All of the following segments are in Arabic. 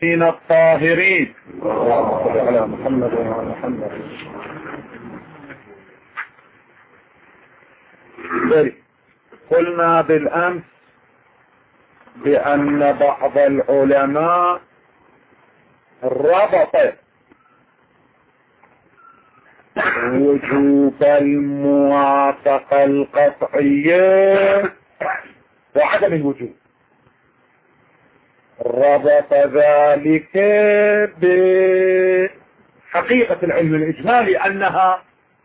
من الطاهرين على محمد وعلى محمد. قلنا بالأمس بأن بعض العلماء ربط وجوب الموافقة القطعية وعدم الوجوب، ربط ذلك بحقيقة العلم الإجمالي أنها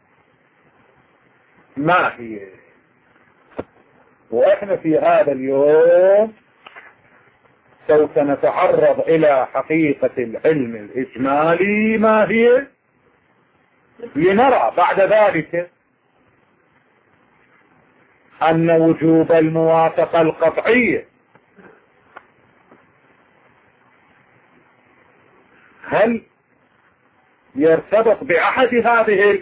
ما هي. وإحنا في هذا اليوم سوف نتعرض إلى حقيقة العلم الإجمالي ما هي، لنرى بعد ذلك أن وجوب الموافقة القطعية هل يرتبط بأحد هذه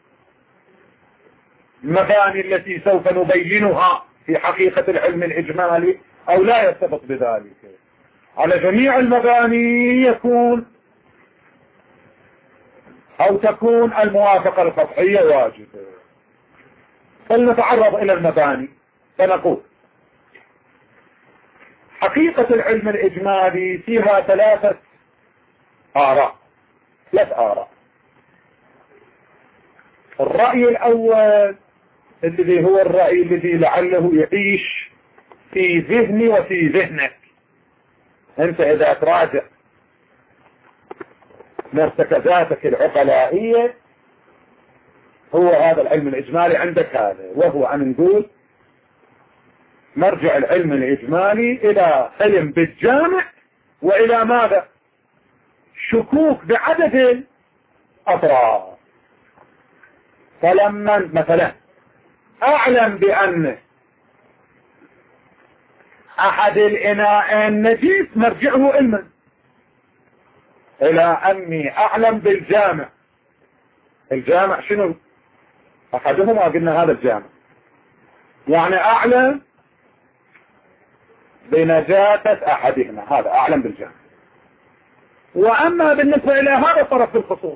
المباني التي سوف نبينها في حقيقة العلم الإجمالي أو لا يرتبط بذلك. على جميع المباني يكون أو تكون الموافقة القطعية واجبة. فلنتعرض إلى المباني فنقول حقيقة العلم الإجمالي فيها ثلاث آراء. الرأي الأول الذي هو الرأي الذي لعله يعيش في ذهني وفي ذهنك أنت إذا تراجع مرتكزاتك العقلائية، هو هذا العلم الإجمالي عندك هذا، وهو أن نقول مرجع العلم الإجمالي إلى علم بالجامع وإلى ماذا؟ شكوك بعدد الأطراف. فلما مثلا أعلم بأن أحد الإناءين نجيس مرجعه علما، إلى أني أعلم بالجامع. الجامع شنو؟ أحدهما قلنا هذا الجامع، يعني أعلم بنجاسة أحدهما، هذا أعلم بالجامع. وأما بالنسبة إلى هذا الطرف بالخصوص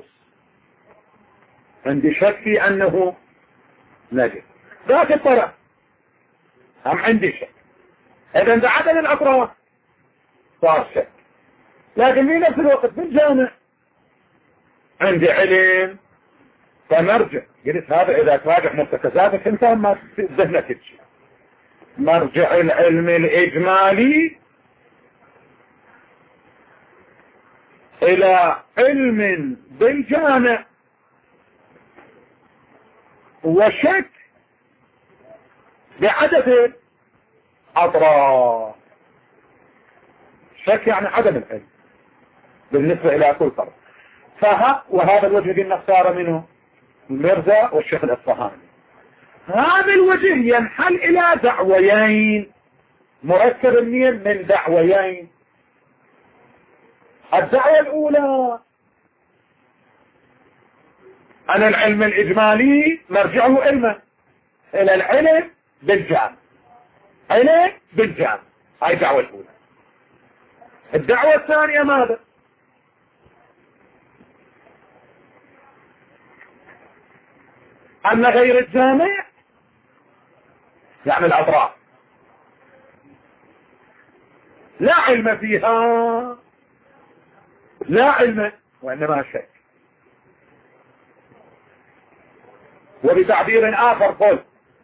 عندي شك في أنه نجس، ذاك الطرف هم عندي شك. إذا عند عدد الأطراف صار شك، لكن في نفس الوقت بالجامع عندي علم فمرجع. قلت هذا إذا تراجع مرتكزاتك انت ما ذهنك تجي. مرجع العلم الإجمالي إلى علم بالجامع وشك بعدد الأطراف. شك يعني عدم العلم بالنسبة إلى كل طرف. وهذا الوجه قلنا اختار منه المرزا والشيخ الإصفهاني. هذا الوجه ينحل إلى دعويين مركب من دعويين. الدعوة الأولى أن العلم الإجمالي مرجعه علما إلى العلم بالجامع. علم بالجامع، هاي الدعوة الأولى. الدعوة الثانية ماذا؟ أن غير الجامع يعني الأطراف لا علم فيها، لا علم وإنما شك. وبتعبير آخر قل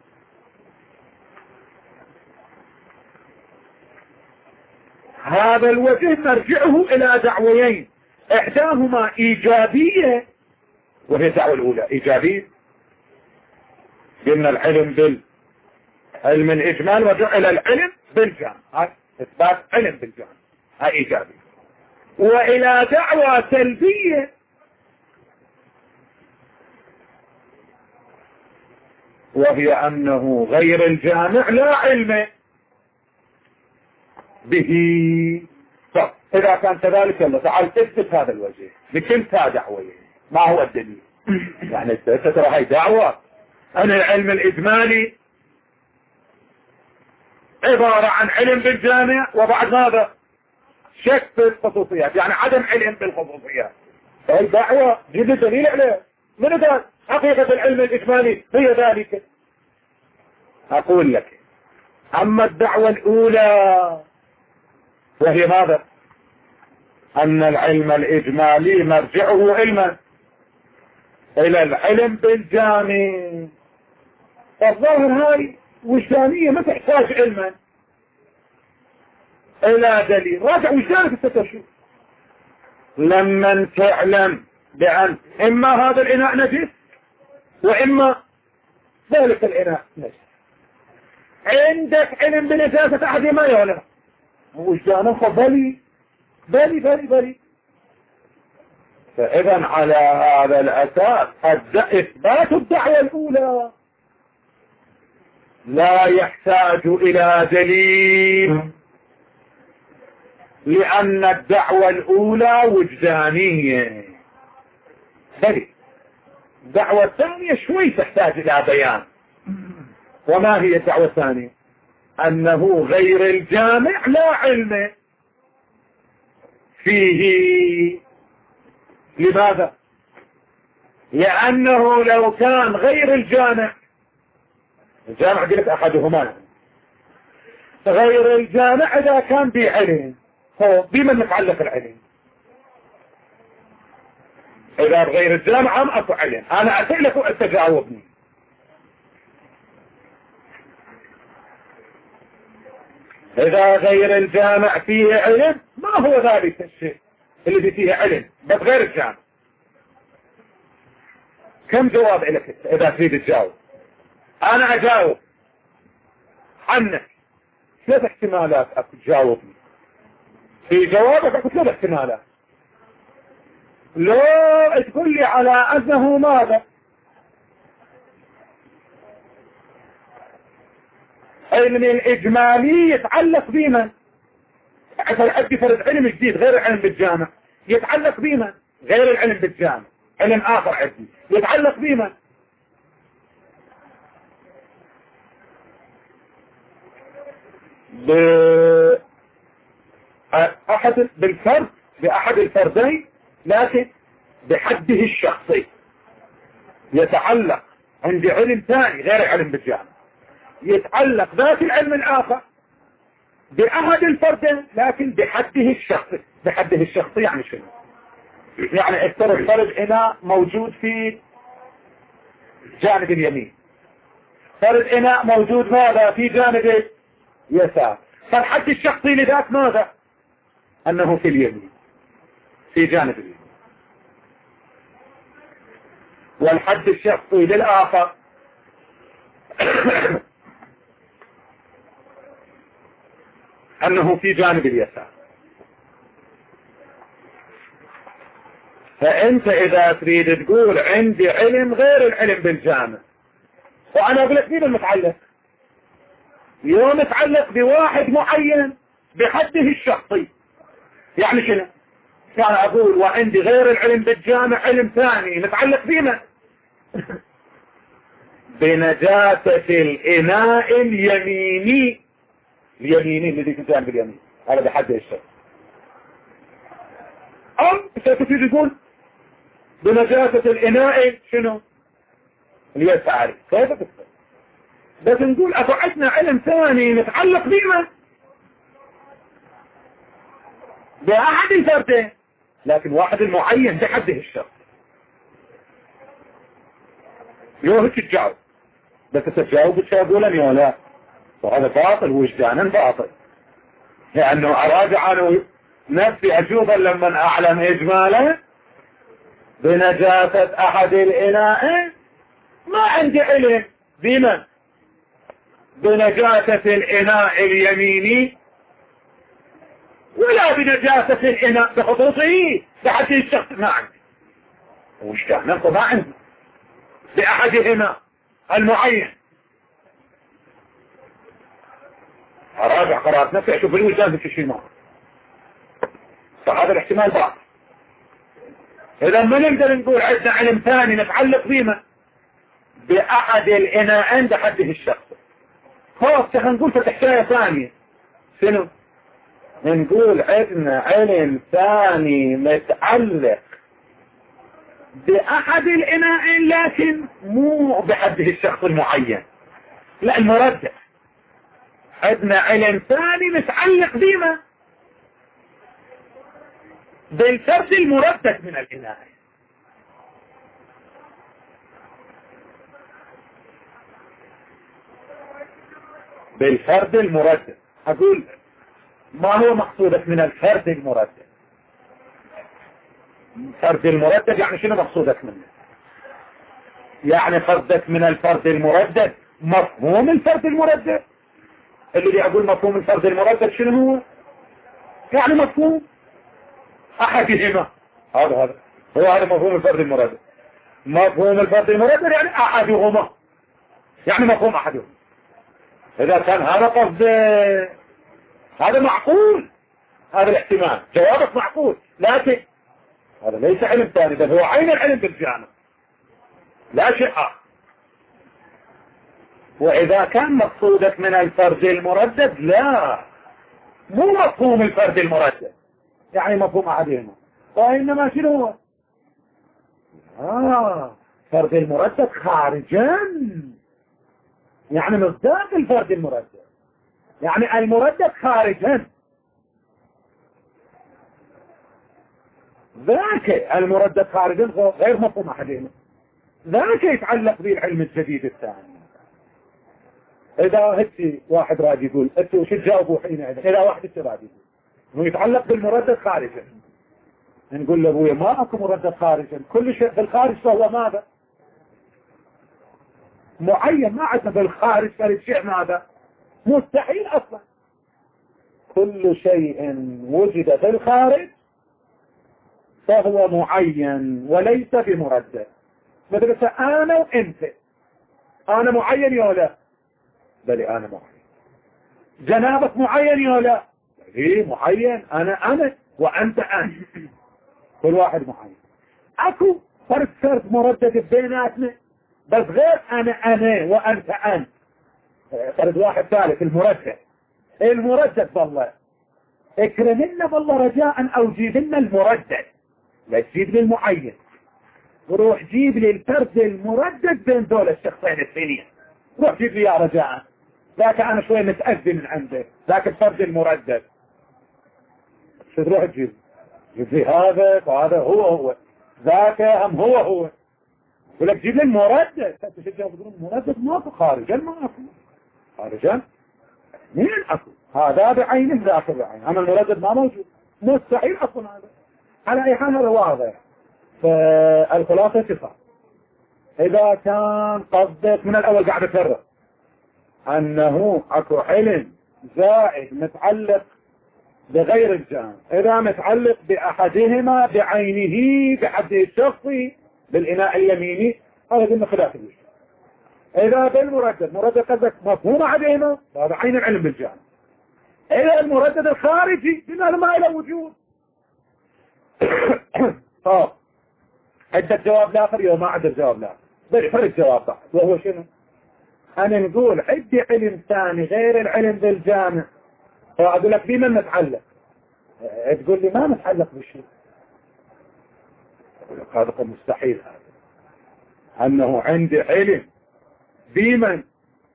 هذا الوجه مرجعه إلى دعويين، إحداهما إيجابية وهي الدعوة الأولى إيجابية، قلنا العلم بالعلم الإجمال ورجع إلى العلم بالجامع، هاي إثبات علم بالجامع، هاي إيجابية. وإلى دعوة سلبية وهي أنه غير الجامع لا علم به. طب إذا كان كذلك يلا تعال اثبت هذا الوجه بكلتا دعوية. ما هو الدليل؟ يعني ترى هاي دعوة أن العلم الإجمالي عبارة عن علم بالجامع وبعد هذا شك في الخصوصيات، يعني عدم علم بالخصوصيات. الدعوة جيب لي دليل عليه. من قال حقيقة العلم الإجمالي هي ذلك؟ أقول لك أما الدعوة الأولى وهي ماذا؟ أن العلم الإجمالي مرجعه علما إلى العلم بالجاني. فالظاهر هاي وجدانية ما تحتاج علما إلى دليل. راجع وجدانك ستشوف لما تعلم بأن إما هذا الإناء نجس وإما ذلك الإناء نجس. عندك علم بنجاسة أحدهما يا ولا وجدانك بلي بلي بلي بلي. فإذا على هذا الأساس إثبات الدعوة الأولى لا يحتاج إلى دليل، لأن الدعوة الأولى وجدانية. بلي الدعوة الثانية شوي تحتاج إلى بيان. وما هي الدعوة الثانية؟ أنه غير الجامع لا علم فيه. لماذا؟ لأنه لو كان غير الجامع قلت أحدهما غير الجامع إذا كان بعلم هو بمن نتعلق العلم؟ إذا غير الجامع أم أكو علم؟ أنا أسألك وأنت جاوبني. إذا غير الجامع فيه علم ما هو ذلك الشيء اللي فيه علم بس غير الجامع؟ كم جواب لك إذا تريد تجاوب؟ أنا أجاوب عنك 3 احتمالات أكو تجاوبني في جوابك. أكو 3 احتمالات. لو تقول لي على أنه ماذا؟ علم الإجمالي يتعلق بمن؟ أدي فرد علم جديد غير العلم بالجامع يتعلق بمن؟ غير العلم بالجامع علم آخر عدي يتعلق بمن؟ بالفرد بأحد الفردين لكن بحده الشخصي. يتعلق عندي علم ثاني غير علم بالجامع يتعلق ذات العلم الآخر بأحد الفردين لكن بحده الشخصي. بحده الشخصي يعني شنو؟ يعني افترض فرد إناء موجود في جانب اليمين، فرد إناء موجود ماذا في جانب اليسار. فالحد الشخصي لذاك ماذا؟ أنه في اليمين في جانب اليمين، والحد الشخصي للآخر أنه في جانب اليسار. فأنت إذا تريد تقول عندي علم غير العلم بالجامع، وأنا أقول لك مين المتعلق؟ يوم متعلق بواحد معين بحده الشخصي. يعني شنو؟ كان أقول وعندي غير العلم بالجامع علم ثاني متعلق بنا بنجاسة الإناء اليميني الذي في جانب اليمين، هذا بحده الشخص. أم ستفيد تقول بنجاسة الإناء شنو؟ اليساري. كيف تفهم؟ بس نقول أفعدنا علم ثاني نتعلق بما بأحد الفردين لكن واحد المعين بحده الشخص. يوهك تجاوب بس تجاوب تقولني ولا، وهذا باطل وجدانا باطل. لأنه أراجع أنه نفسي أشوفا لما أعلم إجمالا بنجاسة أحد الإناء ما عندي علم بمن؟ بنجاسة الإناء اليميني ولا بنجاسة الإناء بخصوصه بحد الشخص ما عندي. وش كان ما عندي بأحدهما المعين. أراجع قرارات نفسي أشوف الوجدان في الشيء معه. فهذا الاحتمال باطل. إذا ما نقدر نقول عندنا علم ثاني نتعلق بما بأحد الإناء عند حده الشخص. خلاص نقول فتحتاية ثانية شنو؟ نقول عندنا علم ثاني متعلق بأحد الإناءين لكن مو بحده الشخص المعين، لا المردد. عندنا علم ثاني متعلق بما بالفرد المردد من الإناءين. بالفرد المردد. أقول ما هو مقصودك من الفرد المردد؟ الفرد المردد يعني شنو مقصودك منه؟ يعني قصدك من الفرد المردد مفهوم الفرد المردد؟ اللي يقول مفهوم الفرد المردد شنو هو؟ يعني مفهوم أحدهما. هذا هو مفهوم الفرد المردد. مفهوم الفرد المردد يعني أحدهما، يعني مفهوم أحدهما. إذا كان هذا قصد هذا معقول، هذا الاحتمال جوابك معقول، لكن هذا ليس علم ثاني، بل هو عين العلم بالجانب لا شيء آخر. وإذا كان مقصودك من الفرد المردد لا، مو مفهوم الفرد المردد يعني مفهوم أحدهما، وإنما شنو هو فرد المردد خارجا، يعني مصداق الفرد المردد، يعني المردد خارجا. ذاك المردد خارجا غير مفهوم أحدهما، ذاك يتعلق به العلم الجديد الثاني. إذا هدي واحد راجي يقول أنت وش تجاوبوا حينئذ؟ إذا واحد راجي يقول إنه يتعلق بالمردد خارجا، نقول له أبويا ما أكو مردد خارجا، كل شيء في الخارج فهو ماذا؟ معين. ما عندنا بالخارج فالشيء ماذا؟ مستحيل أصلا. كل شيء وجد في الخارج فهو معين وليس بمردد. مثل أنا وأنت، أنا معين يا لا؟ بل أنا معين. جنابك معين يا لا؟ إيه معين. أنا وأنت أنت، كل واحد معين. أكو فرد مردد بيناتنا، بس غير أنا وأنت أنت. فرد واحد ثالث المردد بالله اكرمنا بالله رجاء، أو جيب لنا المردد، لا تجيب لي المعين. وروح جيب لي الفرد المردد بين دول الشخصين الثانيين، روح جيب لي يا رجاء. ذاك أنا شوي متأذي من عنده، ذاك الفرد المردد. شو تروح تجيب لي هذا وهذا هو ذاك هم هو ولك جيب لي المردد. تشجع تقولون المردد ماكو خارجا، ما أكو خارجا مين أكو؟ هذا بعينه ذاك بعينه، أما المردد ما موجود، مستحيل أصلا هذا. على أي حال هذا واضح. فالخلاصة صفات. إذا كان قصدك من الأول قاعد أكرر أنه أكو علم زائد متعلق بغير الجانب، إذا متعلق بأحدهما بعينه بحده الشخصي بالإناء اليميني، هذا قلنا خلاف الوجه. إذا بالمردد مردد قصدك مفهوم أحدهما، هذا عين العلم بالجانب. إذا المردد الخارجي قلنا ما له وجود. عندك جواب الآخر يا ما عندك جواب الآخر، بل فرق جواب بعض، وهو شنو؟ أنا نقول عندي علم ثاني غير العلم بالجامع، فأقول لك بمن نتعلق؟ تقول لي ما نتعلق بشيء. أقول لك هذا مستحيل، هذا أنه عندي علم بمن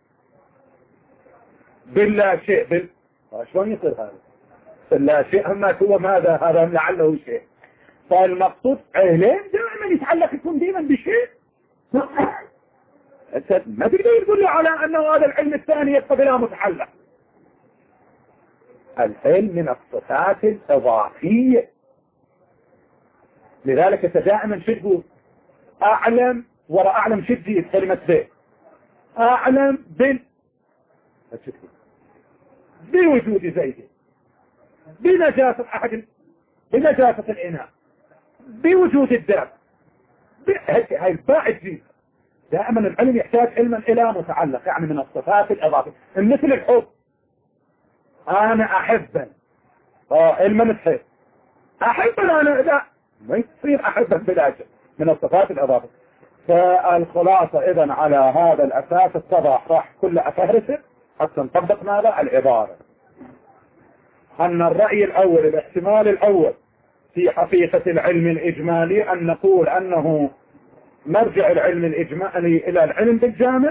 باللا شيء شلون يصير هذا؟ باللا شيء أما هو ماذا؟ هذا لعله شيء. فالمقصود علم دائما يتعلق يكون دائما بشيء. انت ما تقدر تقول لي على انه هذا العلم الثاني يبقى بلا متعلق. العلم من الصفات الاضافيه، لذلك انت دائما شو تقول؟ اعلم ولا اعلم شو تجيب كلمه ب؟ اعلم بوجود زيد، بنجاسه احد، بنجاسه الاناء، بوجود الدم، هاي الباء تجيب. دائما العلم يحتاج علما الى متعلق، يعني من الصفات الاضافيه. مثل الحب، انا احبا، علما تحب، احبا انا، لا ما يصير احبا بلا شيء، من الصفات الاضافيه. فالخلاصه اذا على هذا الاساس اتضح راح كل افهرسه حتى نطبق ماذا؟ العباره. أن الرأي الأول الاحتمال الأول في حقيقة العلم الإجمالي أن نقول أنه مرجع العلم الإجمالي إلى العلم بالجامع،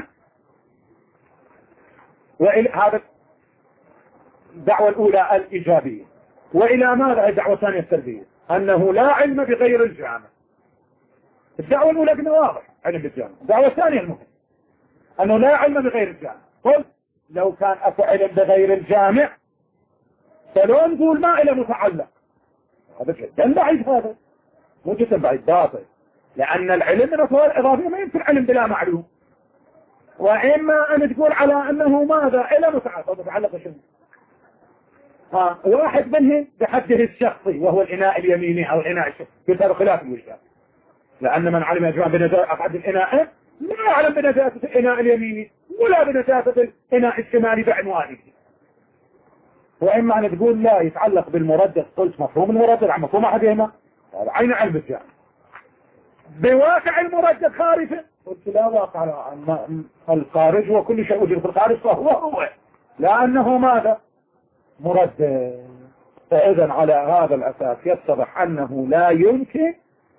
هذا الدعوة الأولى الإيجابية. وإلى ماذا الدعوة الثانية السلبية؟ أنه لا علم بغير الجامع. الدعوة الأولى قلنا واضح علم بالجامع. الدعوة الثانية المهم أنه لا علم بغير الجامع. قل لو كان أكو علم بغير الجامع فلو نقول ما إلى متعلق، هذا جدا بعيد، هذا مو جدا بعيد، باطل. لأن العلم من أصول الإضافية ما يمكن علم بلا معلوم. وإما أن تقول على أنه ماذا إلى متعلق. متعلق شنو؟ واحد منهم بحده الشخصي وهو الإناء اليميني أو الإناء الشخصي، يظهر خلاف الوجدان. لأن من علم يا جماعة بنجاسة أحد الإناء لا يعلم بنجاسة الإناء اليميني ولا بنجاسة الإناء الشمالي بعنوانه. وإما أن تقول لا يتعلق بالمردد، قلت مفهوم المردد عن مفهوم أحدهما، هذا عين علم الجامع. بواقع المردد خارجا، قلت لا واقع الخارج وكل شيء وجد في الخارج فهو هو، لأنه ماذا؟ مردد. فإذا على هذا الأساس يتضح أنه لا يمكن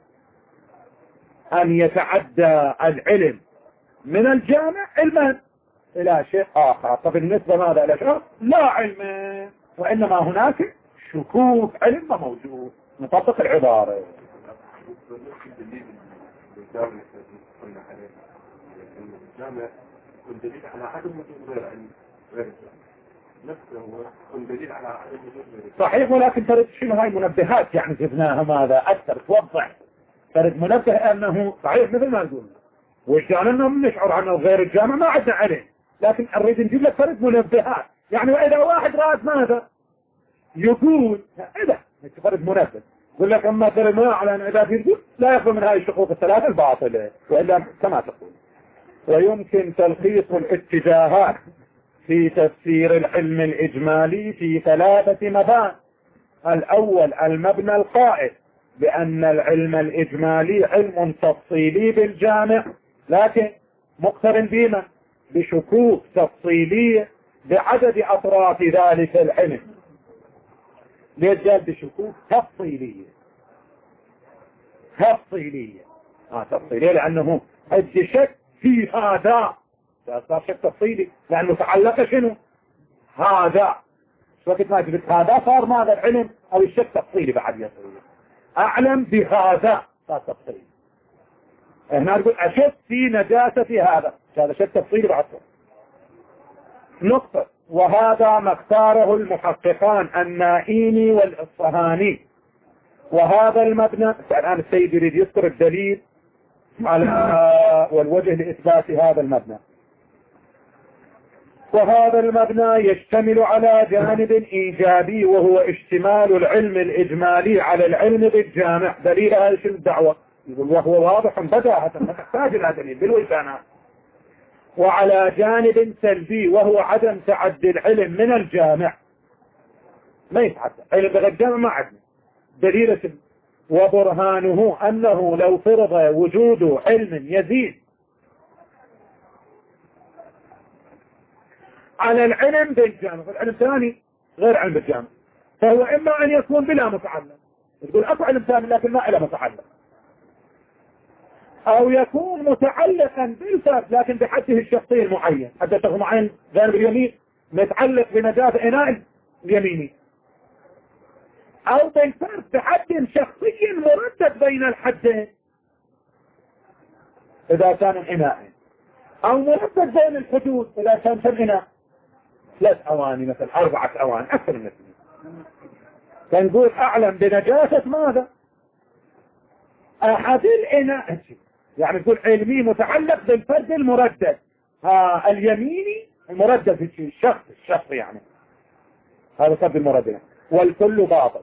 أن يتعدى العلم من الجامع علما إلى شيء آخر. طب بالنسبة ماذا إلى شيء لا علم، وإنما هناك شكوك علم موجود. نطبق العبارة. الجامع يكون دليل على عدم وجود غير علم نفسه يكون دليل على عدم وجود غير. صحيح، ولكن ترد شنو هاي منبهات يعني جبناها ماذا أكثر توضح. ترد منبه أنه صحيح مثل ما نقول وجدان أنهم نشعر عنه غير الجامع ما عندنا عليه، لكن نريد نجيب لك ترد منبهات. يعني وإذا واحد رأت ماذا يقول إذا تفرد منبه يقول لك أما ترى ما على أن إذا يقول لا يخلو من هذه الشقوق الثلاثة الباطلة، وإلا كما تقول. ويمكن تلخيص الاتجاهات في تفسير العلم الإجمالي في ثلاثة مباني. الأول المبنى القائل بأن العلم الإجمالي علم تفصيلي بالجامع، لكن مقترن بما بشكوك تفصيلية بعدد أطراف ذلك العلم. ليش قال بشكوك تفصيلية؟ تفصيلية لأنه عد شك في هذا، صار شك تفصيلي لأنه تعلق شنو؟ هذا. وقت ما جبت هذا صار ماذا العلم أو الشك تفصيلي بعد يصير. أعلم بهذا صار تفصيلي. هنا نقول أشك في نجاسة هذا شك تفصيلي بعد نقطة. وهذا ما اختاره المحققان النائيني والإصفهاني. وهذا المبنى الآن السيد يريد يذكر الدليل على والوجه لإثبات هذا المبنى. وهذا المبنى يشتمل على جانب إيجابي وهو اشتمال العلم الإجمالي على العلم بالجامع. دليل هذه الدعوة يقول وهو واضح بداهة ما تحتاج إلى دليل بالوجدانات. وعلى جانب سلبي وهو عدم تعدي العلم من الجامع. ما يتعدى علم بغير الجامع ما عدنا دليل سلبي. وبرهانه أنه لو فرض وجود علم يزيد على العلم بالجامع، فالعلم ثاني غير علم بالجامع، فهو إما أن يكون بلا متعلق، تقول أكو علم ثاني لكن ما إلى متعلق، أو يكون متعلقا بالفرد لكن بحده الشخصي المعين. حدثه معين جانب اليمين متعلق بنجاسة إناء اليميني، أو بالفرد بحد شخصي مردد بين الحدين إذا كان إناء، أو مردد بين الحدود إذا كان كم إناء 3 أواني مثلا 4 أواني أكثر من مثل. فنقول أعلم بنجاسة ماذا؟ أحد الإناء، يعني تقول علمي متعلق بالفرد المردد اليميني المردد في الشخص يعني هذا فرد المردد، والكل باطل.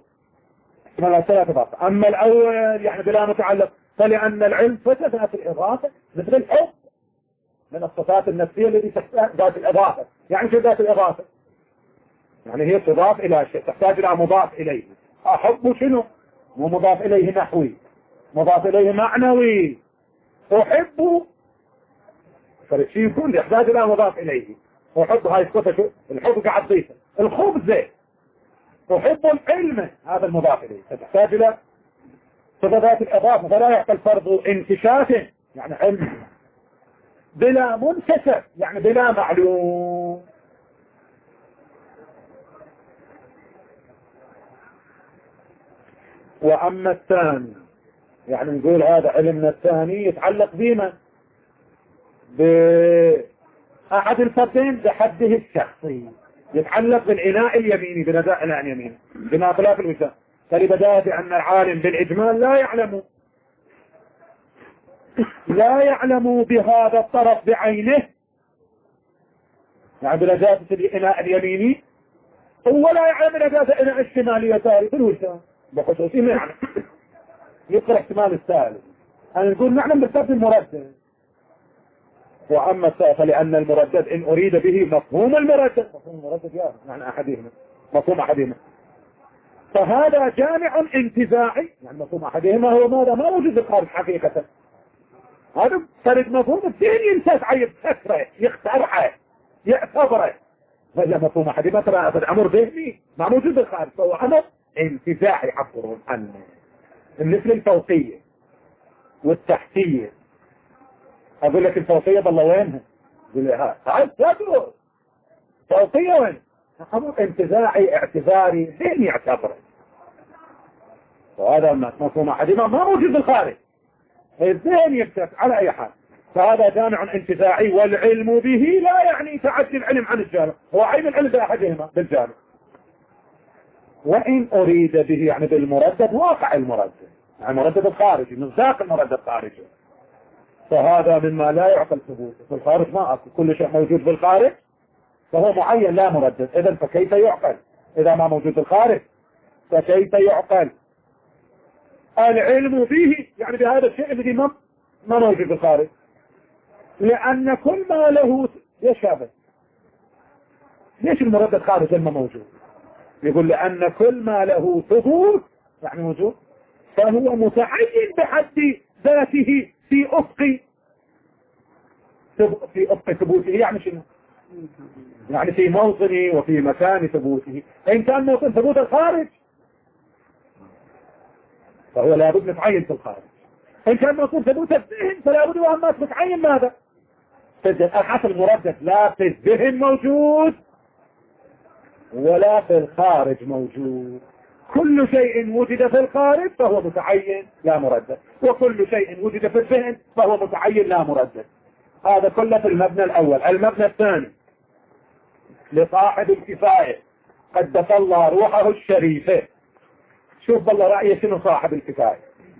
أما الأول يعني بلا متعلق فلأن العلم ذات الإضافة مثل الحب من الصفات النفسية التي تحتاج ذات الإضافة. يعني شو ذات الإضافة؟ يعني هي تضاف إلى شيء تحتاج إلى مضاف إليه. أحب شنو؟ مو مضاف إليه نحوي، مضاف إليه معنوي. أحب فالشيء يكون يحتاج إلى مضاف إليه. أحب هاي الصفة شو؟ الحب قاعد ضيفه. الخبز أحب العلم، هذا المضاف إليه، فتحتاج إلى صفات الإضافة، فلا يعطى الفرض انكشاف يعني علم بلا منكسر يعني بلا معلوم. وأما الثاني يعني نقول هذا علمنا الثاني يتعلق بما بأحد الفردين بحده الشخصي، يتعلق بالإناء اليميني بنداء الإناء اليميني بما خلاف الوسام. فلبداية بأن العالم بالإجمال لا يعلم بهذا الطرف بعينه يعني بنجاسة الإناء اليميني، ولا يعلم بنجاسة الإناء الشمالي يساري في الوسام بخصوصي ما يعلم. يقرأ احتمال الثالث أنا نقول نعلم بالفرد المردد. وأما فلأن المردد إن أريد به مفهوم المردد يعني أحدهما مفهوم أحدهما، فهذا جامع انتزاعي يعني مفهوم أحدهما هو ماذا ما وجود الخارج حقيقة، هذا فرد مفهوم الثاني ينتزع يبتكره يخترعه يعتبره، فإذا مفهوم أحدهما ترى أمر ذهني ما موجود الخارج فهو أمر انتزاعي عبرهم عنه. مثل الفوقية والتحتية، أقول لك الفوقية بالله وينها؟ يقول لي هاي تدرس فوقية وين؟ أمر انتزاعي اعتباري ذهني يعتبره، وهذا مفهوم أحدهما ما موجود بالخارج الذهن يكتب على أي حال، فهذا جامع انتزاعي. والعلم به لا يعني تعدي العلم عن الجامع، هو عين العلم بأحدهما بالجامع. وإن أريد به يعني بالمردد واقع المردد يعني المردد الخارجي مصداق المردد الخارجي، فهذا مما لا يعقل ثبوته في الخارج ما أصل، كل شيء موجود في الخارج فهو معين لا مردد، إذن فكيف يعقل إذا ما موجود في الخارج؟ فكيف يعقل العلم به يعني بهذا الشيء الذي ما موجود في الخارج؟ لأن كل ما له يشابه. ليش المردد خارج ما موجود؟ يقول لأن كل ما له ثبوت يعني وجود فهو متعين بحد ذاته في أفق ثبوته. يعني شنو؟ يعني في موطنه وفي مكان ثبوته. إن كان موطن ثبوت الخارج فهو لابد متعين في الخارج، إن كان موطن ثبوت الذهن فلا بد وأما متعين ماذا؟ الحاصل المردد لا في الذهن موجود ولا في الخارج موجود، كل شيء وجد في الخارج فهو متعين لا مردد، وكل شيء وجد في الذهن فهو متعين لا مردد. هذا كله في المبنى الأول. المبنى الثاني لصاحب الكفاية قدس الله روحه الشريفة. شوف بالله رأيه شنو صاحب الكفاية؟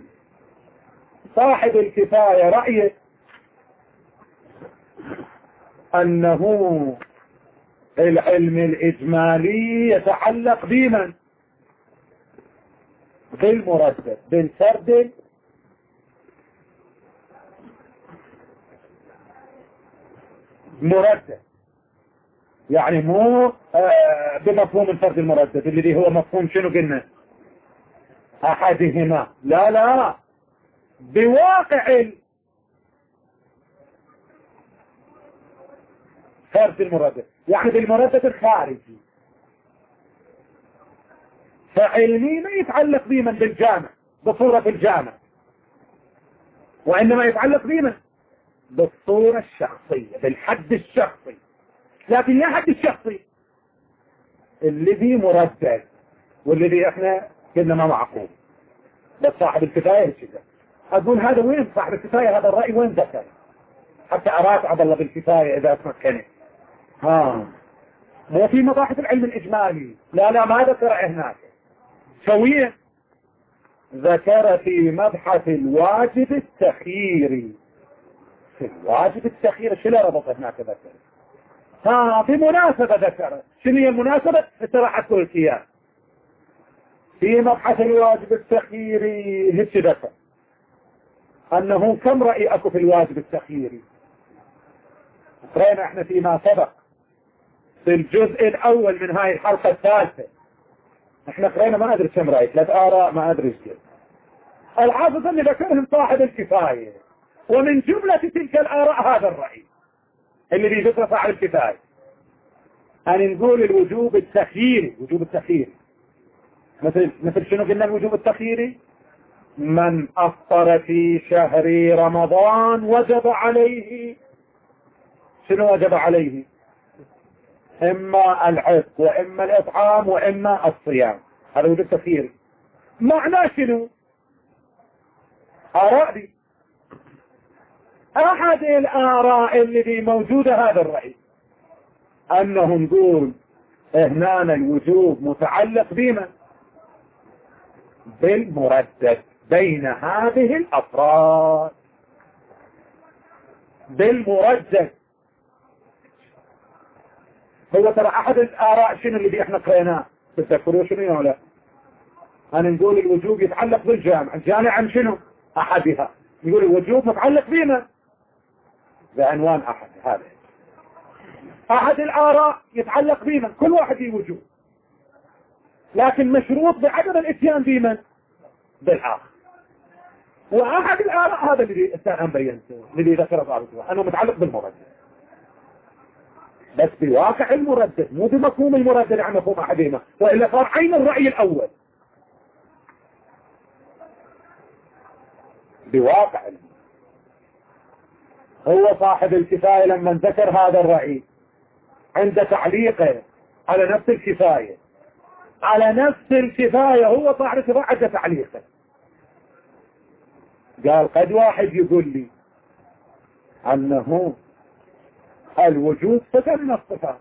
صاحب الكفاية رأيه أنه العلم الإجمالي يتعلق بمن؟ بالمردد بالفرد مردد، يعني مو بمفهوم الفرد المردد الذي هو مفهوم شنو قلنا أحدهما، لا بواقع الفرد المردد يعني بالمردد الخارجي. فعلمي ما يتعلق بمن بالجامع بصورة الجامع، وإنما يتعلق بمن بالصورة الشخصية بالحد الشخصي، لكن لا حد الشخصي الذي مردد والذي احنا قلنا ما معقول. بس صاحب الكفاية كذا أقول هذا وين صاحب الكفاية؟ هذا الرأي وين ذكر حتى أراك عبد الله بالكفاية إذا تمكنت؟ مو في مباحث العلم الإجمالي، لا ما ذكر هناك سويا، ذكر في مبحث الواجب التخييري. في الواجب التخييري شو ربط هناك ذكر؟ بمناسبة ذكر. شنو هي المناسبة؟ استراحة الكيان في مبحث الواجب التخييري. هيك ذكر أنه كم رأي أكو في الواجب التخييري. قرأنا احنا فيما سبق في الجزء الأول من هاي الحلقة الثالثة احنا قرأنا ما أدري كم رأي 3 آراء ما أدري ايش. الحافظ اللي ذكرهم صاحب الكفاية، ومن جملة تلك الآراء هذا الرأي اللي ذكر صاحب الكفاية أن نقول الوجوب التخييري مثل شنو قلنا الوجوب التخييري؟ من أفطر في شهر رمضان وجب عليه، شنو وجب عليه؟ إما العتق وإما الإطعام وإما الصيام. هذا وجوب تخييري. معناه شنو؟ آراء دي، أحد الآراء اللي موجودة هذا الرأي، أنه نقول هنا الوجوب متعلق بما؟ بالمردد بين هذه الأفراد، بالمردد. هو ترى أحد الآراء شنو اللي احنا قريناه تذكروا شنو ولا؟ أنا نقول الوجوب يتعلق بالجامع، الجامع عن شنو؟ أحدها. نقول الوجوب متعلق بما؟ بعنوان أحد. هذا أحد الآراء يتعلق بمن؟ كل واحد وجوب، لكن مشروط بعدم الاتيان بمن؟ بالآخر. وأحد الآراء هذا اللي أنا بينته، اللي ذكره بعض أنه متعلق بالمردد، بس بواقع المردد مو بمفهوم المردد عن مفهوم أحدهما، وإلا صار عين الرأي الأول. بواقع المردد. هو صاحب الكفاية لما ذكر هذا الرأي عند تعليقه على نفس الكفاية، على نفس الكفاية هو صاحب الكفاية عند تعليقه قال قد واحد يقول لي أنه الوجود صفة من الصفات،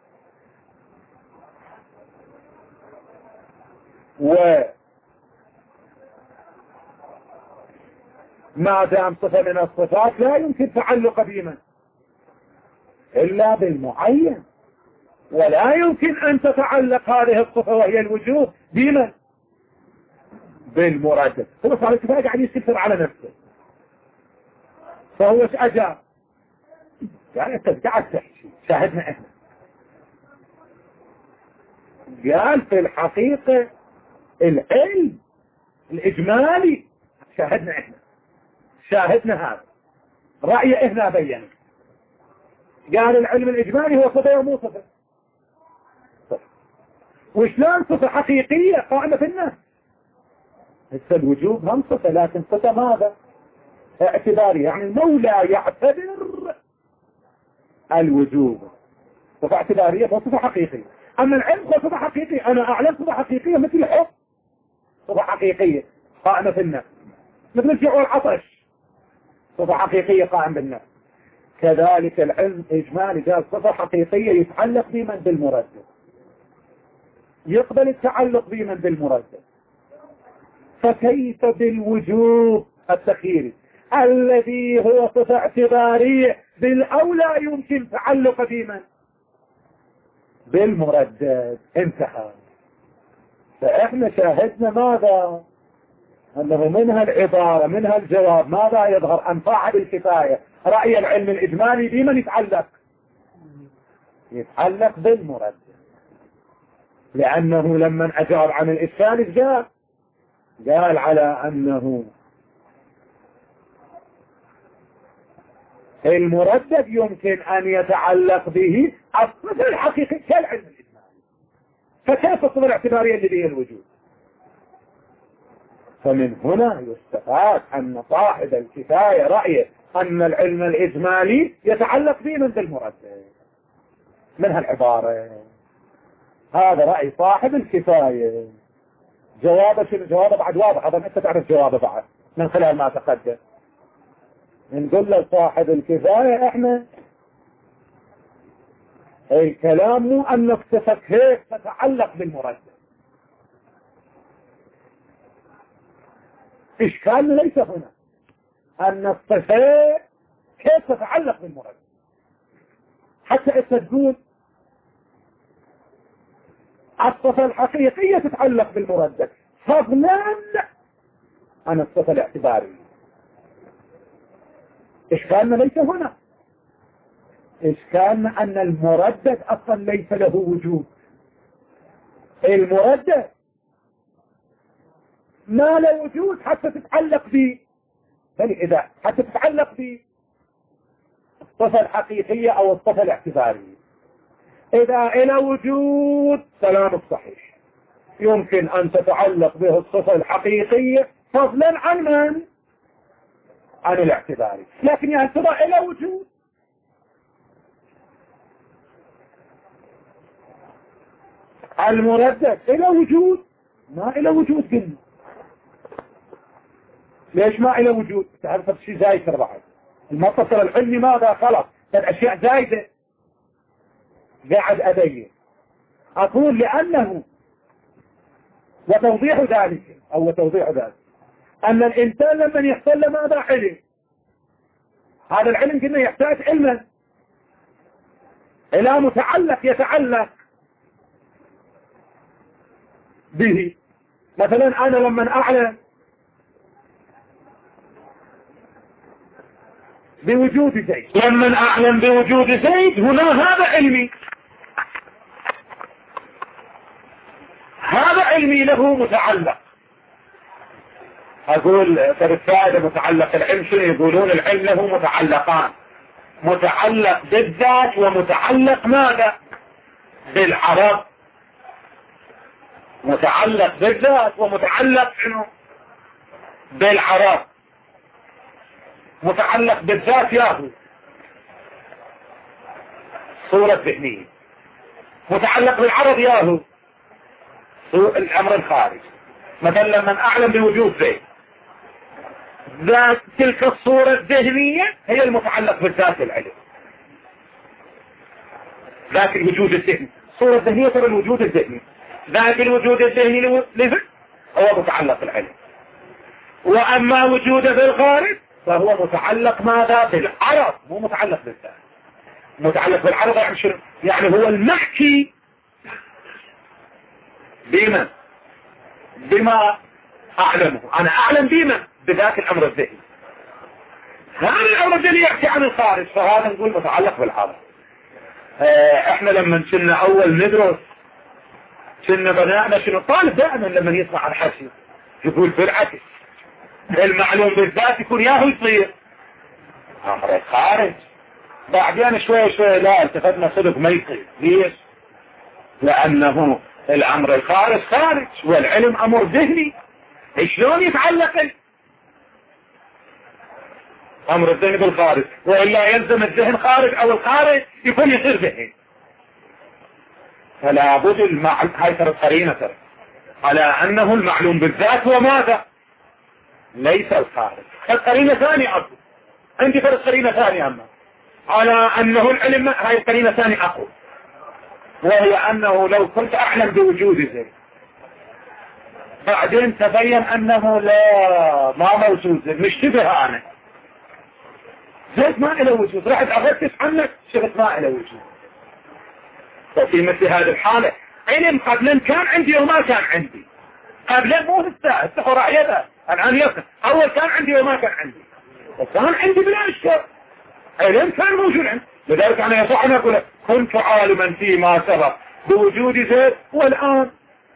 وما دام صفة من الصفات لا يمكن تعلق بمن إلا بالمعين، ولا يمكن أن تتعلق هذه الصفة وهي الوجود بمن؟ بالمردد. هو صار الكفاية قاعد يستفسر على نفسه، فهو ايش أجاب؟ يعني انت قاعد تحكي شاهدنا احنا. قال في الحقيقة العلم الإجمالي شاهدنا احنا، شاهدنا هذا رأي احنا بينا. قال العلم الإجمالي هو صفة ومو صفة. وشلون صفة حقيقية قائمة في الناس؟ هسه الوجوب هم صفة، لكن صفة ماذا؟ اعتباري، يعني المولى يعتبر الوجوب صفة اعتبارية وصفة حقيقية. أما العلم هو صفة حقيقية، أنا أعلم صفة حقيقية مثل الحب، صفة حقيقية قائمة في النفس، مثل الجوع والعطش صفة حقيقية قائمة بالنفس. كذلك العلم إجمالي قال صفة حقيقية يتعلق بمن؟ بالمردد، يقبل التعلق بمن؟ بالمردد. فكيف بالوجوب التخييري الذي هو صفة اعتبارية بالأولى يمكن تعلق بمن؟ بالمردد. انتهى. فإحنا شاهدنا ماذا؟ أنه منها العبارة منها الجواب ماذا يظهر؟ أن صاحب الكفاية رأي العلم الإجمالي بمن يتعلق؟ يتعلق بالمردد، لأنه لما أجاب عن الإشكال قال على أنه المردد يمكن أن يتعلق به الصفة الحقيقية كالعلم الإجمالي، فكيف الصفة الاعتبارية اللي به الوجود؟ فمن هنا يستفاد أن صاحب الكفاية رأيه أن العلم الإجمالي يتعلق به من المردد. من هالعبارة هذا رأي صاحب الكفاية. جوابه شنو؟ جوابه بعد واضح، هذا أنت تعرف جوابه بعد من خلال ما تقدم. نقول لصاحب الكفاية احنا الكلام مو أنك هيك تتعلق بالمردد، إشكالنا ليس هنا أن الصفات كيف تتعلق بالمردد، حتى أنت تقول الصفة الحقيقية تتعلق بالمردد فضلا عن الصفة الاعتبارية. إشكالنا ليس هنا، إشكالنا أن المردد أصلا ليس له وجود. المردد ما له وجود حتى تتعلق به، بل إذا حتى تتعلق به الصفة الحقيقية أو الصفة الاعتبارية. إذا إلى وجود كلامك صحيح، يمكن أن تتعلق به الصفة الحقيقية فضلا عن من؟ عن الاعتباري، لكن ينتظر إلى وجود. المردد إلى وجود، ما إلى وجود قلنا. ليش ما إلى وجود؟ تعرف شيء زايد بعد المتصل العلمي ماذا خلص الأشياء زايدة. قاعد أبين أقول لأنه وتوضيح ذلك أن الإنسان لما يحصل له ماذا علم، هذا العلم كنا يحتاج علما إلى متعلق يتعلق به. مثلا أنا لما أعلم بوجود زيد، لما أعلم بوجود زيد هنا هذا علمي، هذا علمي له متعلق. أقول فالفائدة متعلق العلم شنو يقولون؟ العلم له متعلقان، متعلق بالذات ومتعلق ماذا؟ بالعرض. متعلق بالذات ومتعلق شنو؟ بالعرض. متعلق بالذات ياهو صورة ذهنية، متعلق بالعرض ياهو الأمر الخارج. مثلا لما أعلم بوجود زيد، ذات تلك الصورة الذهنية هي المتعلق بالذات العلم، ذاك الوجود الذهني. الصورة الذهنية ترى الوجود الذهني، ذاك الوجود الذهني هو متعلق بالعلم. وأما وجوده في الخارج فهو متعلق ماذا؟ بالعرض، مو متعلق بالذات. متعلق بالعرض يعني شنو؟ يعني هو المحكي بما أعلمه. أنا أعلم بما بذاك الأمر الذهني، هذا الأمر الذهني يحكي عن الخارج، فهذا نقول متعلق بالعرض. احنا لما كنا أول ندرس كنا بناءنا شنو؟ طالب دائما لما يسمع عن حكي يقول بالعكس المعلوم بالذات يكون ياهو يصير أمر الخارج. بعدين شوي لا التفتنا صدق ما يصير. ليش؟ لأنه الأمر الخارج خارج والعلم أمر ذهني. شلون يتعلق أمر الذهن بالخارج؟ وإلا يلزم الذهن خارج أو الخارج يكون يصير ذهن. فلا بد هاي ترى قرينة على أنه المعلوم بالذات هو ماذا؟ ليس الخارج. القرينة ثانية أقول عندي فرق قرينة ثانية أما على أنه العلم. هاي قرينة ثانية أقول، وهي أنه لو كنت أعلم بوجود زيد بعدين تبين أنه لا ما موجود زيد، مشتبه أنا زيد ما إله وجود، رحت أفتش عنك شفت ما إله وجود. ففي مثل هذه الحالة علم قبلا كان عندي وما كان عندي. قبلا مو هسه رأيته الآن يصف. أول كان عندي وما كان عندي، وكان عندي بلا إشكال علم كان موجود عندي. لذلك أنا يصح أن أقول كنت عالما فيما سبق بوجود زيد والآن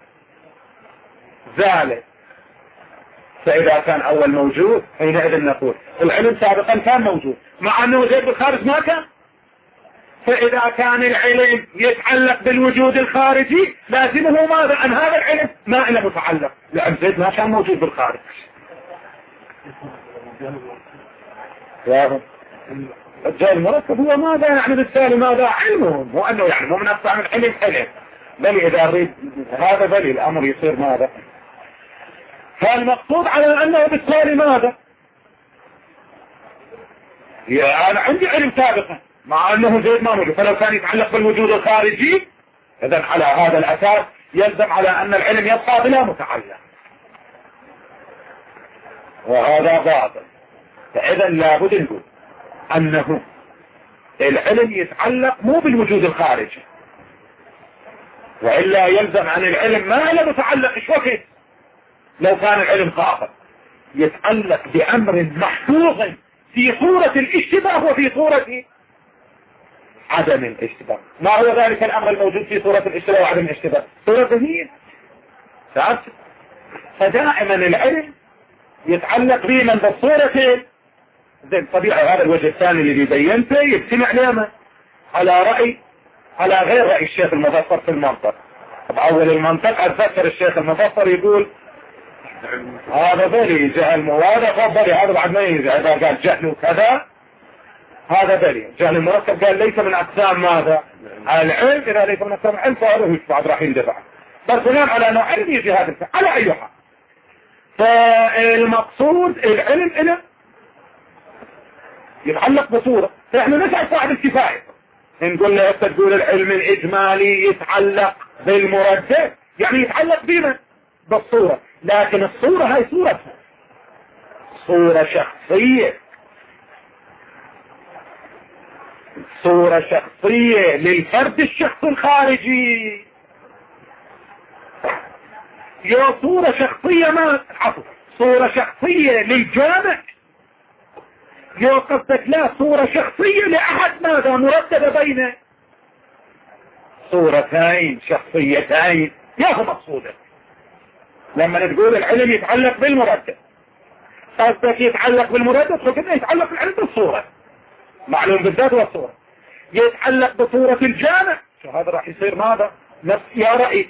زال. فإذا كان أول موجود حينئذ نقول العلم سابقا كان موجود مع أنه زيد بالخارج ما كان. فإذا كان العلم يتعلق بالوجود الخارجي لازمه ماذا؟ أن هذا العلم ما إله متعلق، لأن زيد ما كان موجود بالخارج. الجهل المركب هو ماذا يعني؟ بالتالي ماذا؟ علمه، مو أنه يعني مو من أقطع من علم بل إذا أريد هذا بل الأمر يصير ماذا؟ فالمقصود على أنه بالتالي ماذا؟ أنا عندي علم سابقا مع أنه زيد ما موجود، فلو كان يتعلق بالوجود الخارجي إذن على هذا الأساس يلزم على أن العلم يبقى بلا متعلق، وهذا باطل. فإذا لابد نقول أنه العلم يتعلق مو بالوجود الخارجي، وإلا يلزم عن العلم ما له متعلق. إيش وقت لو كان العلم خاطئ يتعلق بأمر محفوظ في صورة الاشتباه وفي صورة عدم الاشتباه. ما هو ذلك الأمر الموجود في صورة الاشتباه وعدم الاشتباه؟ صورة ذهنية. فدائما العلم يتعلق بمن بالصورتين. زين طبيعي هذا الوجه الثاني اللي بيبينته يجتمع لما على غير رأي الشيخ المظفر في المنطق. بأول المنطقة أتذكر الشيخ المفسر يقول هذا بلي جهل وهذا فضل هذا بعد ما يجي إذا قال جهل وكذا هذا بلي جهل المركب قال ليس من أقسام ماذا العلم إذا ليس من أقسام العلم فهذا بعد راح يندفع بس بناء على أنه علم يجي هذا على أي حال. فالمقصود العلم إنه يتعلق بصورة. احنا نسأل صاحب الكفاية نقول له انت تقول العلم الإجمالي يتعلق بالمركب يعني يتعلق بنا بالصورة لكن الصورة هاي صورة شخصية صورة شخصية للفرد الشخص الخارجي يا صورة شخصية ما عفوا صورة شخصية للجامع يا قصدك لا صورة شخصية لأحد ماذا مرتبة بين صورتين شخصيتين يا هو مقصودك لما تقول العلم يتعلق بالمرتب قصدك يتعلق بالمرتب فكذا يتعلق العلم بالصورة معلوم بالذات والصورة يتعلق بصورة الجامع شو هذا راح يصير ماذا نفس يا رأي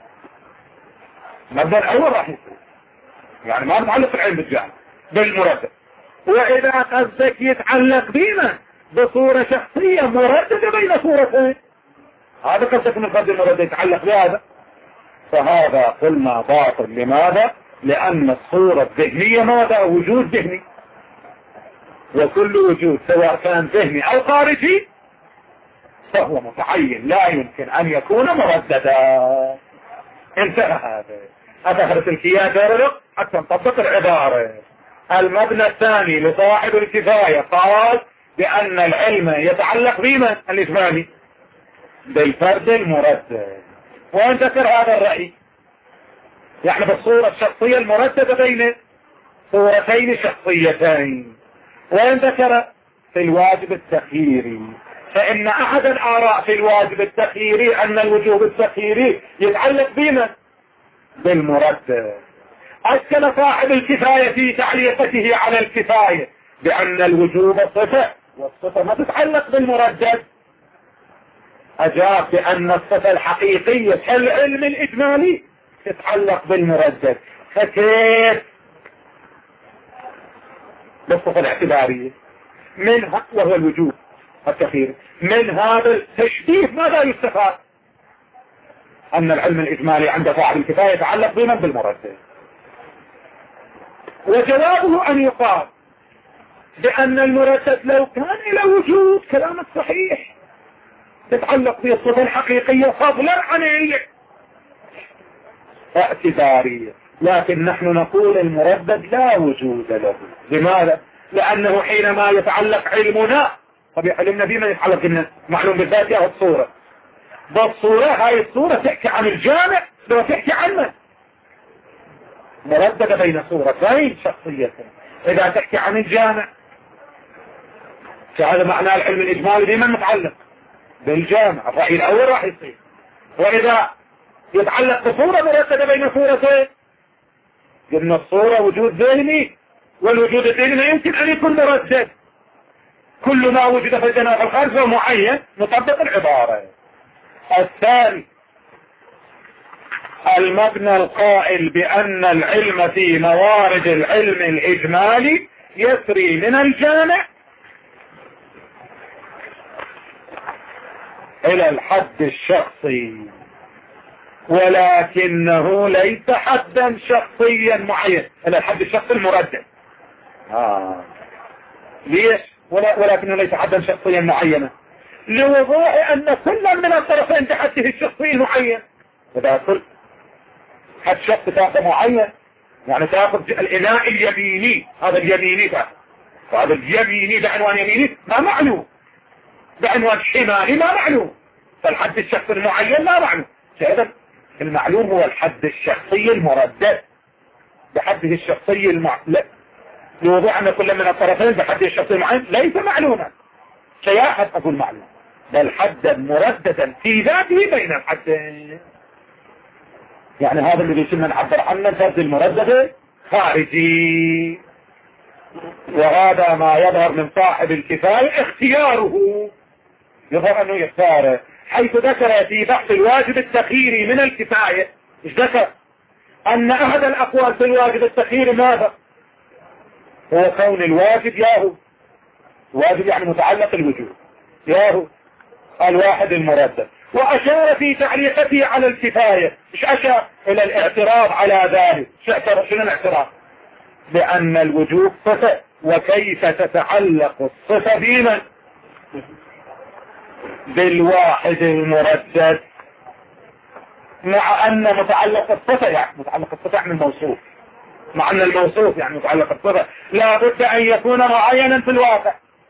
مبدأ الأول راح يصير يعني ما يتعلق العلم بالجامع بالمرتب وإذا قصدك يتعلق بنا بصورة شخصية مرددة بين صورتين هذا قصدك من الفرد المردد يتعلق بهذا فهذا قلنا باطل لماذا لأن الصورة الذهنية ماذا وجود ذهني وكل وجود سواء كان ذهني أو خارجي فهو متعين لا يمكن أن يكون مرددا انتهى هذا أدخلت الكيادة حتى نطبق العبارة. المبنى الثاني لصاحب الكفاية قال بأن العلم يتعلق بمن الإجمالي بالفرد المردد وأن ذكر هذا الرأي يعني بالصورة الشخصية المرددة بين صورتين شخصيتين وأن ذكر في الواجب التخييري فإن أحد الآراء في الواجب التخييري أن الوجوب التخييري يتعلق بمن بالمردد. أشكل صاحب الكفاية في تعليقته على الكفاية بأن الوجوب صفة والصفة ما تتعلق بالمردد أجاب بأن الصفة الحقيقية كالعلم الإجمالي تتعلق بالمردد فكيف بالصفة الاعتبارية منها وهو الوجوب التخييري من هذا التشبيه ماذا يستفاد أن العلم الإجمالي عند صاحب الكفاية يتعلق بمن بالمردد وجوابه أن يقال بأن المردد لو كان إلى وجود كلام الصحيح تتعلق بالصفة الحقيقية فضلا عن الاعتبارية لكن نحن نقول المردد لا وجود له لماذا؟ لأنه حينما يتعلق علمنا طب علمنا بما يتعلق لنا معلوم بالذات هي الصورة بالصورة هاي الصورة تحكي عن الجامع لو تحكي عنه مرددة بين صورتين شخصيتين إذا تحكي عن الجامع فهذا معنى العلم الإجمالي بمن متعلق بالجامع الرأي الأول راح يصير وإذا يتعلق بصورة مرددة بين صورتين قلنا الصورة وجود ذهني والوجود الذهني لا يمكن أن يكون مردد كل ما وجد في الجناح الخارج هو معين نطبق العبارة. الثاني المبنى القائل بأن العلم في موارد العلم الإجمالي يسري من الجامع إلى الحد الشخصي ولكنه ليس حدا شخصيا معين إلى الحد الشخصي المردد ليش ولكنه ليس حدا شخصيا معينا لوضوح أن كل من الطرفين تحته الشخصي المعين إذا كل حد شخص تاخذ معين يعني تاخذ الإناء اليميني هذا اليميني تاخذ وهذا اليميني بعنوان يميني ما معلوم بعنوان شمالي ما معلوم فالحد الشخصي المعين ما معلوم فإذا المعلوم هو الحد الشخصي المردد بحده الشخصي لوضوح أن كل من الطرفين بحده الشخصي المعين ليس معلوما سياحة أقول معلوم بل حدا مرددا في ذاته بين الحدين يعني هذا اللي بيسمى نعبر عنه الفرد المردد خارجي وهذا ما يظهر من صاحب الكفاية اختياره يظهر أنه يختاره حيث ذكر في بحث الواجب التخييري من الكفاية، ايش ذكر؟ ان احد الاقوال في الواجب التخييري ماذا؟ هو كون الواجب ياهو، واجب يعني متعلق الوجوب، ياهو الواحد المردد. واشار في تعليقته على الكفاية، ايش اشار؟ الى الاعتراض على ذلك. شنو الاعتراض؟ بان الوجوب صفة، وكيف تتعلق الصفة بمن؟ بالواحد المردد، مع ان متعلق الصفة يعني الموصوف، مع ان الموصوف يعني متعلق الصفة لا بد ان يكون معينا في الواقع،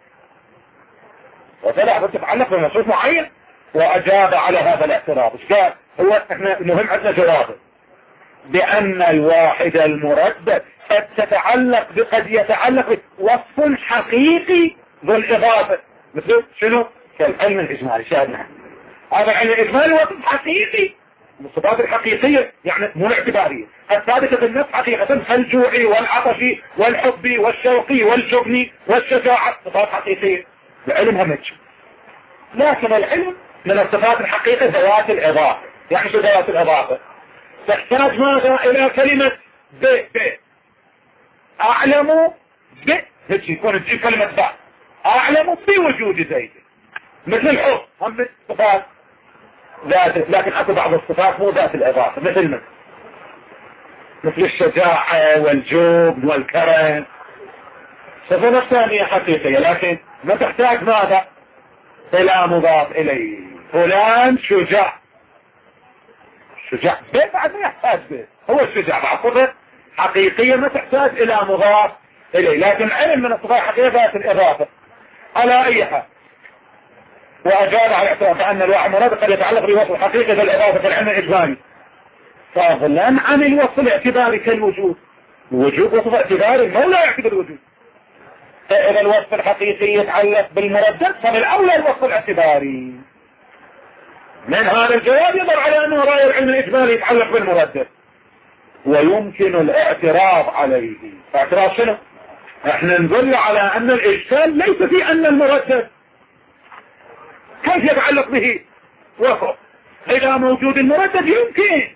وفلا بد تتعلق بموصوف معين. واجاب على هذا الاعتراض. ايش قال؟ هو احنا المهم عندنا جوابه بان الواحد المردد قد يتعلق بوصف حقيقي ذو الاضافة، مثل شنو؟ كالعلم الاجمالي. شاهدنا هذا العلم الاجمالي وصف حقيقي، الصفات الحقيقية يعني مو الاعتبارية الثابتة بالنفس حقيقة، كالجوع والعطش والحب والشوق والجبن والشجاعة، صفات حقيقية. العلم همج، لكن العلم من الصفات الحقيقية ذوات الإضافة. يعني شو ذوات الإضافة؟ تحتاج ماذا؟ إلى كلمة ب أعلم ب، هيك يكون تجيب كلمة ب أعلم بوجود زيد، مثل الحب هم من الصفات ذات، لكن اكو بعض الصفات مو ذات الاضافة، مثل الشجاعة والجبن والكرم، صفة ثانية حقيقية، لكن ما تحتاج ماذا؟ الى مضاف اليه. فلان شجاع، شجاع ب بعد ما يحتاج به، هو الشجاع بعد صفة حقيقية ما تحتاج الى مضاف اليه، لكن علم من الصفات الحقيقية ذات الاضافة. على اي حال، وأجاب على اعتراف أن الواحد مراد قد يتعلق بوصف حقيقة الإضافة في العلم الإجمالي، فضلا عن الوصف الاعتباري كالوجود. الوجود وصف اعتباري، ما لا يعتبر الوجود. فإذا الوصف الحقيقي يتعلق بالمردد، فبالأولى الوصف الاعتباري. من هذا الجواب يظهر على أنه رأي العلم الإجمالي يتعلق بالمردد، ويمكن الاعتراض عليه. اعتراض شنو؟ احنا ندل على أن الإشكال ليس في أن المردد كيف يتعلق به وصف. إذا موجود المردد يمكن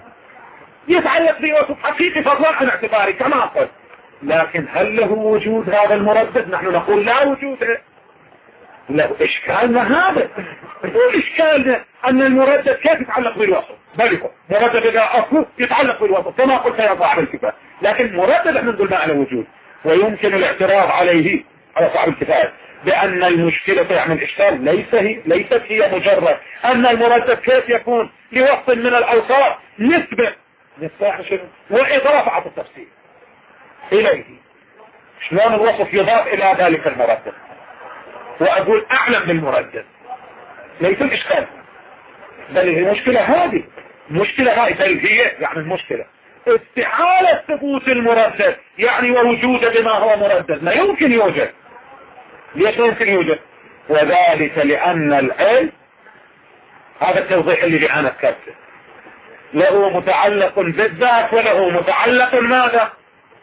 يتعلق به وصف حقيقي فضلا عن اعتباري كما قلت، لكن هل له وجود هذا المردد؟ نحن نقول لا وجود له. إشكالنا هذا، إشكالنا أن المردد كيف يتعلق بالوصف؟ بل مردد إذا أصله يتعلق بالوصف كما قلت يا صاحب الكتاب، لكن مردد احنا نقول ما على وجود. ويمكن الاعتراض عليه على صاحب الكتاب بأن المشكلة يعني الإشكال ليست هي مجرد أن المردد كيف يكون لوصف من الأوصاف نسبة وإضافة على التفسير إليه. شلون الوصف يضاف إلى ذلك المردد وأقول أعلم بالمردد؟ ليس الإشكال، بل هي المشكلة هذه، بل هي يعني المشكلة استحالة ثبوت المردد يعني ووجوده بما هو مردد. ما يمكن يوجد. ليش يمكن يوجد؟ وذلك لأن العلم، هذا التوضيح اللي أنا ذكرته، له متعلق بالذات وله متعلق ماذا؟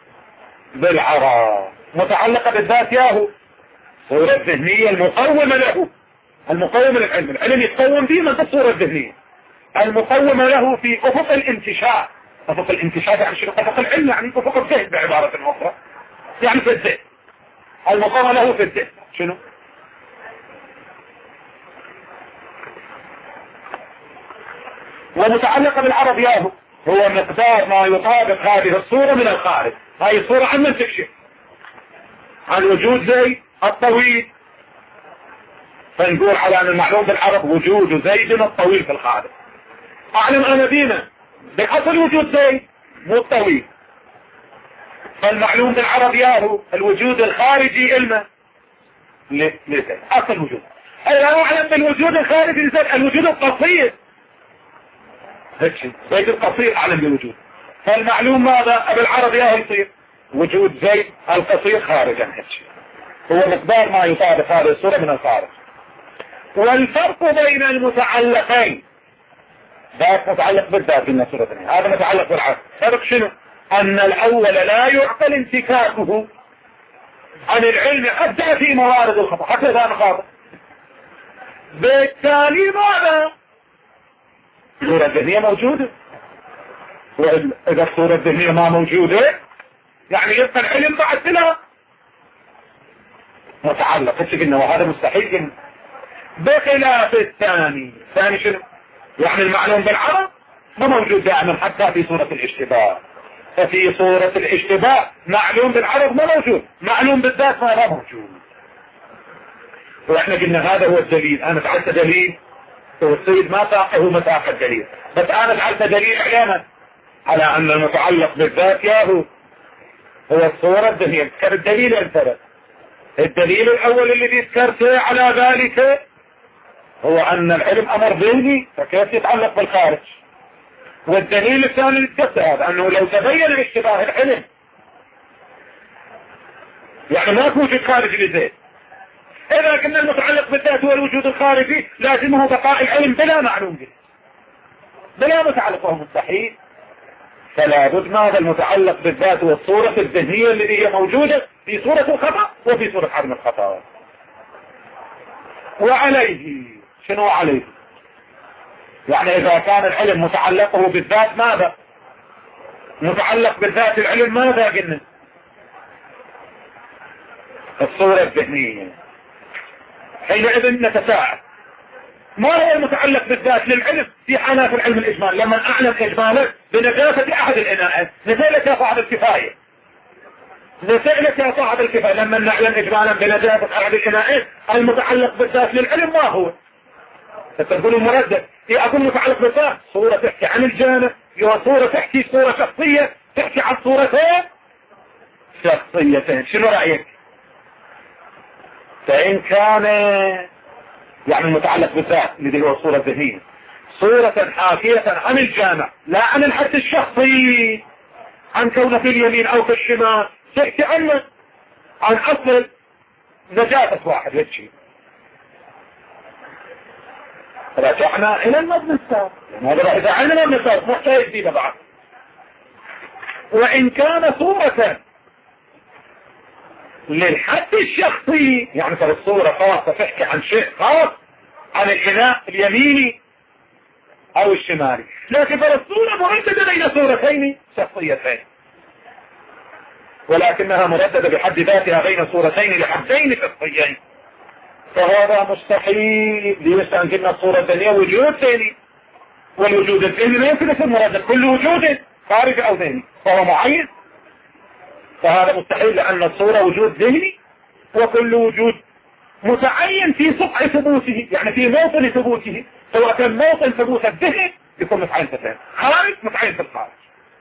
بالعراض. متعلق بالذات ياهو الصورة الذهنية المقومة له، المقومة للعلم. العلم يتقوم به من الصورة الذهنية المقومة له في أفق الانتشاء. أفق الانتشاء يعني شنو؟ أفق العلم يعني أفق الذهن بعبارة أخرى، يعني في الذهن. المقومة له في الذهن شنو؟ ومتعلقة بالعرض ياهو هو مقدار ما يطابق هذه الصورة من الخارج. هذه الصورة عن من تكشف؟ عن وجود زيد الطويل، فنقول على أن المعلوم بالعرض وجود زيد الطويل في الخارج. أعلم أنا بينا بحصل وجود زيد مو الطويل، فالمعلوم بالعرض ياهو الوجود الخارجي إلما لزيد أصل وجود. أنا أعلم بالوجود الخارجي لزيد الوجود القصير، زيد القصير أعلم بالوجود، فالمعلوم ماذا بالعرض ياهو يصير وجود زيد القصير خارجا. هو مقدار ما يطابق هذه الصورة من الخارج. والفرق بين المتعلقين، ذاك متعلق بالذات في صورة ثانية، هذا متعلق بالعرض. فرق شنو؟ أن الأول لا يعقل انتكاكه عن العلم حتى في موارد الخطأ، حتى إذا أنا خاطئ بالتالي ماذا؟ الصورة الذهنية موجودة، وإذا الصورة الذهنية ما موجودة يعني يبقى العلم بعد سلا متعلق. قلنا وهذا مستحيل جدا. بخلاف الثاني شنو؟ يعني المعلوم بالعرض ما موجود دائما حتى في صورة الاشتباه. ففي صورة الاشتباه معلوم بالعرض ما موجود، معلوم بالذات ما موجود. واحنا قلنا هذا هو الدليل. انا جعلت دليل والسيد ما ساقه مساق الدليل، بس انا جعلت دليل علامة على ان المتعلق بالذات ياهو هو الصورة الذهنية. اذكر الدليل الثالث. الدليل الاول الذي ذكرته على ذلك هو ان العلم امر ذهني، فكيف يتعلق بالخارج. والدليل الثاني اللي ذكرته هذا انه لو تبين اشتباه العلم يعني ما توجد خارج لزيد. اذا كنا المتعلق بالذات هو الوجود الخارجي لازمه بقاء العلم بلا معلوم به بلا متعلق، وهو مستحيل. فلا بد ماذا المتعلق بالذات والصورة الذهنية التي هي موجودة في صورة الخطأ وفي صورة عدم الخطأ. وعليه شنو عليه؟ يعني اذا كان العلم متعلقه بالذات ماذا؟ متعلق بالذات العلم ماذا قلنا؟ الصورة الذهنية. حينئذ نتساءل ما هو المتعلق بالذات للعلم في حالات العلم الإجمال؟ لما أعلم إجمالا بنجاسة أحد الإناء نسألك يا صاحب الكفاية، نسألك يا صاحب الكفاية لما نعلم إجمالا بنجاسة أحد الإناء المتعلق بالذات للعلم ما هو؟ فتقول المردد أقول متعلق بالذات صورة تحكي عن الجانب، صورة تحكي صورة شخصية تحكي عن صورتين شخصيتين. شنو رأيك؟ فإن كان يعني المتعلق بالذات الذي هو الصورة الذهنية صورة حاكية عن الجامع لا عن الحد الشخصي، عن كونه في اليمين او في الشمال، تحكي عن اصل نجاسة واحد هالشيء. رجعنا الى المبنى السابق، هذا اذا عنا المبنى السابق محتاج فيه بعض. وان كان صورة للحد الشخصي يعني فالصورة خاصة تحكي عن شيء خاص عن الإناء اليميني او الشمالي، لكن فالصورة مرددة بين صورتين شخصيتين، ولكنها مرددة بحد ذاتها بين صورتين لحدين شخصيين. فهذا مستحيل. ليش؟ أن قلنا الصورة الثانية وجود ثاني، والوجود الثاني لا يمكن يكون مردد، كل وجود خارج او ثاني فهو معين. فهذا مستحيل لأن الصورة وجود ذهني، وكل وجود متعين في سطح ثبوته يعني في موطن ثبوته، سواء كان موطن ثبوت الذهن يكون متعين في الذهن، خارج متعين في الخارج.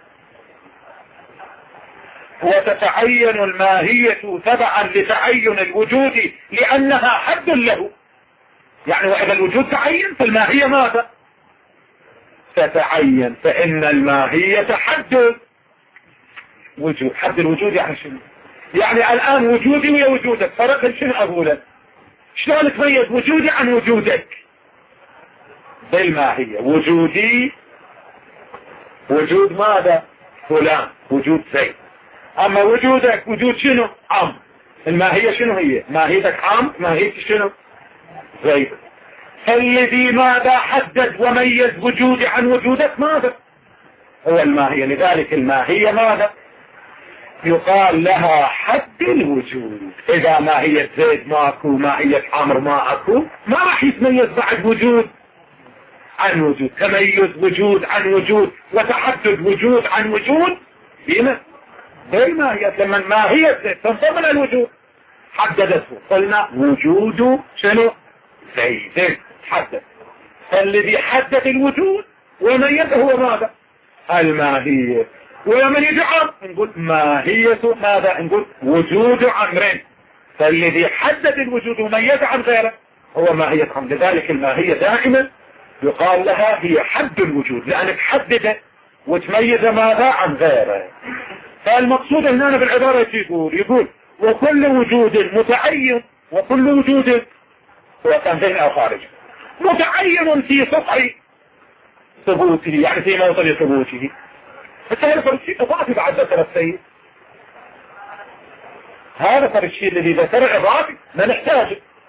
وتتعين الماهية تبعا لتعين الوجود لأنها حد له. يعني وإذا الوجود تعين فالماهية ماذا؟ تتعين. فإن الماهية حد وجود. حد الوجود يعني شنو؟ يعني الآن وجودي ويا وجودك فرق بين شنو أقوله؟ شلون تميز وجودي عن وجودك؟ بالماهية. وجودي وجود ماذا؟ فلان، وجود زيد. أما وجودك وجود شنو؟ عم. الماهية شنو هي؟ ماهيتك عم، ماهيتك شنو؟ زيد. فالذي ماذا حدد وميز وجودي عن وجودك ماذا؟ هو الماهية. لذلك الماهية ماذا؟ يقال لها حد الوجود. إذا ماهية زيد ماكو، ماهية عمرو ما اكو، ما راح يتميز بعد وجود عن وجود. تميز وجود عن وجود وتحدد وجود عن وجود بما بالماهية. لما الماهية زيد تنضمن الوجود حددته، قلنا وجود شنو؟ زيد حدد. فالذي حدد الوجود وميزه هو ماذا؟ الماهية. ولما يجي عمرو نقول ماهية ماذا؟ نقول وجود عمرين. فالذي حدد الوجود وميز عن غيره هو ماهية عمرو. لذلك الماهية دائما يقال لها هي حد الوجود، لأنك حدد وتميز ماذا عن غيره. فالمقصود هنا بالعبارة يقول وكل وجود متعين، وكل وجود هو كان ذهني أو خارج متعين في سطح ثبوته، يعني في موطن ثبوته. فهذا فرق شيء إضافي بعد ذكر السيد. هذا فرق الشيء الذي ذكر إضافي ما نحتاجه.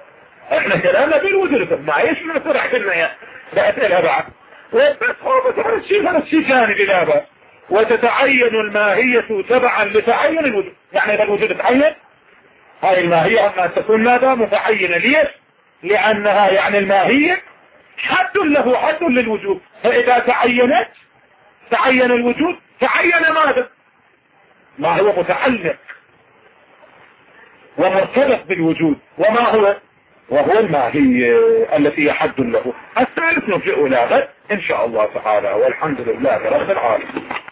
احنا كلامنا بالوجود ما ايش نصرح كلنا بأسئلها بعد وبس خوفة الشيء ثاني بلابا. وتتعين الماهية تبعا لتعين الوجود. يعني اذا الوجود تعين هاي الماهية أنها تكون ماذا متعينة. ليش؟ لأنها يعني الماهية حد له حد للوجود. فإذا تعين الوجود تعين ماذا ما هو متعلق ومرتبط بالوجود وما هو وهو الماهية التي هي حد له. الثالث نرجع إلى غد إن شاء الله تعالى والحمد لله رب العالمين.